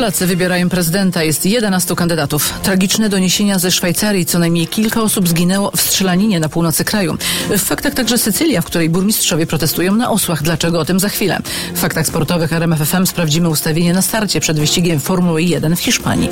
Polacy wybierają prezydenta. Jest 11 kandydatów. Tragiczne doniesienia ze Szwajcarii. Co najmniej kilka osób zginęło w strzelaninie na północy kraju. W faktach także Sycylia, w której burmistrzowie protestują na osłach. Dlaczego? O tym za chwilę. W faktach sportowych RMF FM sprawdzimy ustawienie na starcie przed wyścigiem Formuły 1 w Hiszpanii.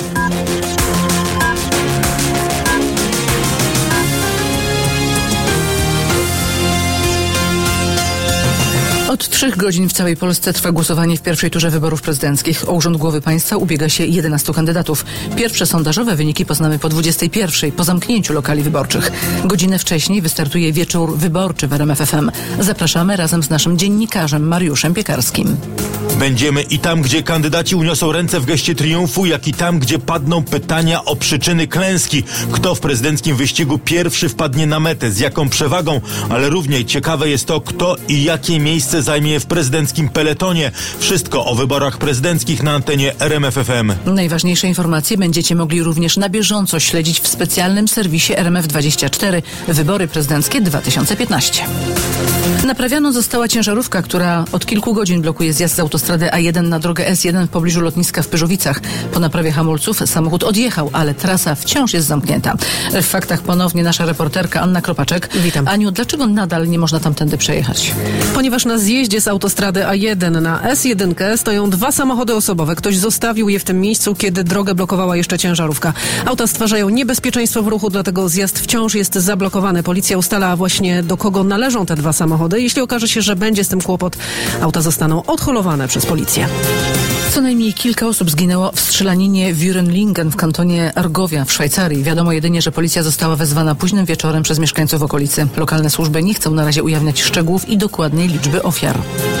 Od 3 godzin w całej Polsce trwa głosowanie w pierwszej turze wyborów prezydenckich. O urząd głowy państwa ubiega się 11 kandydatów. Pierwsze sondażowe wyniki poznamy po 21:00 po zamknięciu lokali wyborczych. Godzinę wcześniej wystartuje wieczór wyborczy w RMF FM. Zapraszamy razem z naszym dziennikarzem Mariuszem Piekarskim. Będziemy i tam, gdzie kandydaci uniosą ręce w geście triumfu, jak i tam, gdzie padną pytania o przyczyny klęski. Kto w prezydenckim wyścigu pierwszy wpadnie na metę, z jaką przewagą, ale równie ciekawe jest to, kto i jakie miejsce zajmie w prezydenckim peletonie. Wszystko o wyborach prezydenckich na antenie RMF FM. Najważniejsze informacje będziecie mogli również na bieżąco śledzić w specjalnym serwisie RMF24 Wybory Prezydenckie 2015. Naprawiano została ciężarówka, która od kilku godzin blokuje zjazd z autostrady A1 na drogę S1 w pobliżu lotniska w Pyrzowicach. Po naprawie hamulców samochód odjechał, ale trasa wciąż jest zamknięta. W faktach ponownie nasza reporterka Anna Kropaczek. Witam. Aniu, dlaczego nadal nie można tamtędy przejechać? Ponieważ na zjeździe z autostrady A1 na S1 stoją 2 samochody osobowe. Ktoś zostawił je w tym miejscu, kiedy drogę blokowała jeszcze ciężarówka. Auta stwarzają niebezpieczeństwo w ruchu, dlatego zjazd wciąż jest zablokowany. Policja ustala właśnie, do kogo należą te 2 samochody. Jeśli okaże się, że będzie z tym kłopot, auta zostaną odholowane przez policję. Co najmniej kilka osób zginęło w strzelaninie w Würenlingen w kantonie Argovia w Szwajcarii. Wiadomo jedynie, że policja została wezwana późnym wieczorem przez mieszkańców okolicy. Lokalne służby nie chcą na razie ujawniać szczegółów i dokładnej liczby ofiar.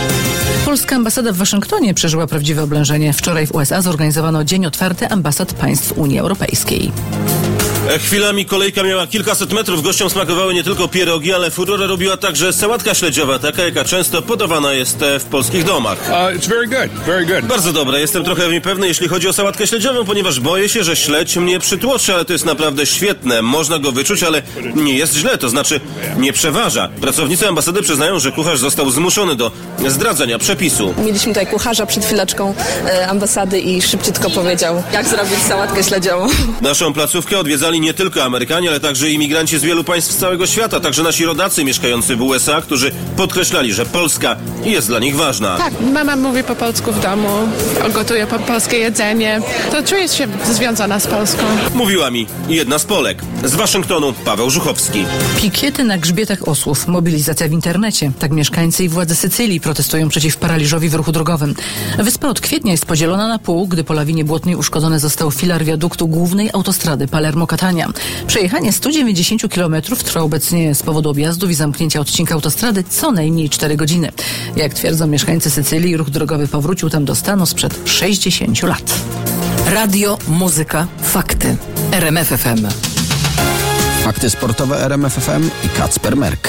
Polska ambasada w Waszyngtonie przeżyła prawdziwe oblężenie. Wczoraj w USA zorganizowano Dzień Otwarty Ambasad Państw Unii Europejskiej. Chwilami kolejka miała kilkaset metrów. Gościom smakowały nie tylko pierogi, ale furorę robiła także sałatka śledziowa, taka jaka często podawana jest w polskich domach. It's very good, very good. Bardzo dobre. Jestem trochę niepewny, jeśli chodzi o sałatkę śledziową, ponieważ boję się, że śledź mnie przytłoczy, ale to jest naprawdę świetne. Można go wyczuć, ale nie jest źle, to znaczy nie przeważa. Pracownicy ambasady przyznają, że kucharz został zmuszony do zdradzenia przepisu. Mieliśmy tutaj kucharza przed chwileczką ambasady i szybciutko powiedział, jak zrobić sałatkę śledziową. Naszą placówkę odwiedzali nie tylko Amerykanie, ale także imigranci z wielu państw z całego świata, także nasi rodacy mieszkający w USA, którzy podkreślali, że Polska jest dla nich ważna. Tak, mama mówi po polsku w domu, gotuje polskie jedzenie, to czuję się związana z Polską. Mówiła mi jedna z Polek. Z Waszyngtonu Paweł Żuchowski. Pikiety na grzbietach osłów, mobilizacja w internecie. Tak mieszkańcy i władze Sycylii protestują przeciw paraliżowi w ruchu drogowym. Wyspa od kwietnia jest podzielona na pół, gdy po lawinie błotnej uszkodzony został filar wiaduktu głównej autostrady Palermo-Catania. Przejechanie 190 km trwa obecnie z powodu objazdów i zamknięcia odcinka autostrady co najmniej 4 godziny. Jak twierdzą mieszkańcy Sycylii, ruch drogowy powrócił tam do stanu sprzed 60 lat. Radio, muzyka, fakty. RMF FM. Fakty sportowe RMF FM i Kacper Merk.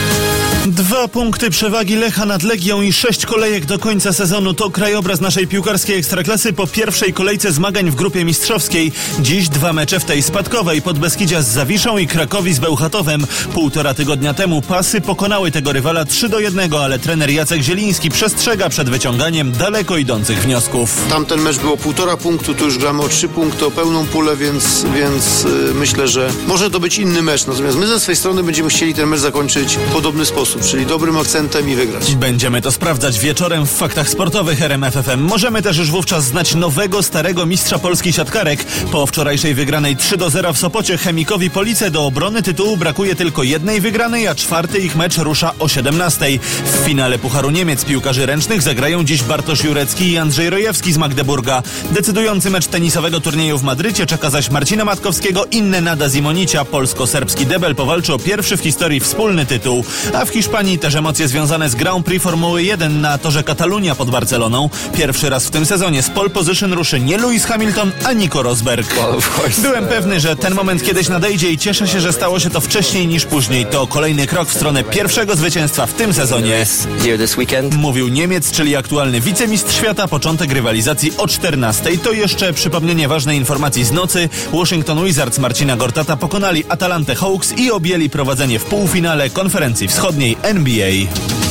2 punkty przewagi Lecha nad Legią i 6 kolejek do końca sezonu. To krajobraz naszej piłkarskiej ekstraklasy po pierwszej kolejce zmagań w grupie mistrzowskiej. Dziś 2 mecze w tej spadkowej. Podbeskidzia z Zawiszą i Krakowi z Bełchatowem. 1,5 tygodnia temu Pasy pokonały tego rywala 3-1, ale trener Jacek Zieliński przestrzega przed wyciąganiem daleko idących wniosków. Tamten mecz było 1,5 punktu, tu już gramy o 3 punkty, o pełną pulę, więc myślę, że może to być inny mecz. Natomiast my ze swojej strony będziemy chcieli ten mecz zakończyć w podobny sposób, czyli dobrym akcentem i wygrać. Będziemy to sprawdzać wieczorem w Faktach Sportowych RMF FM. Możemy też już wówczas znać nowego, starego mistrza Polski siatkarek. Po wczorajszej wygranej 3-0 w Sopocie Chemikowi Police do obrony tytułu brakuje tylko 1 wygranej, a 4. ich mecz rusza o 17:00. W finale Pucharu Niemiec piłkarzy ręcznych zagrają dziś Bartosz Jurecki i Andrzej Rojewski z Magdeburga. Decydujący mecz tenisowego turnieju w Madrycie czeka zaś Marcina Matkowskiego i Nenada Zimonicia. Polsko-serbski debel powalczy o pierwszy w historii wspólny tytuł. A w Hiszpanii też emocje związane z Grand Prix Formuły 1 na torze Katalunia pod Barceloną. Pierwszy raz w tym sezonie z pole position ruszy nie Lewis Hamilton, a Nico Rosberg. Byłem pewny, że ten moment kiedyś nadejdzie i cieszę się, że stało się to wcześniej niż później. To kolejny krok w stronę pierwszego zwycięstwa w tym sezonie. Mówił Niemiec, czyli aktualny wicemistrz świata. Początek rywalizacji o 14:00. To jeszcze przypomnienie ważnej informacji z nocy. Washington Wizards Marcina Gortata pokonali Atalantę Hawks i objęli prowadzenie w półfinale konferencji wschodniej NBA.